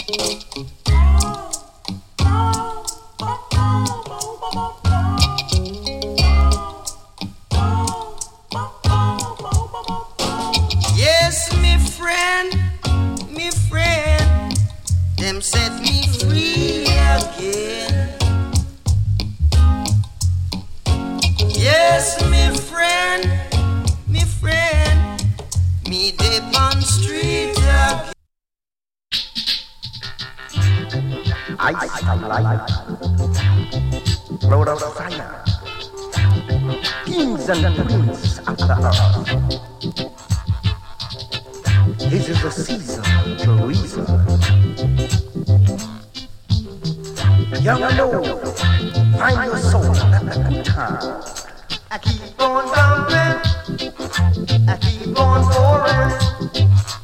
Yes, me friend, them set me free again. Yes, me friend, me dip on street again. Ice of life, Lord of fire, kings and queens of the earth. This is the season to reason. Young and old, find your soul at the good time. I keep on dumping, I keep on pouring.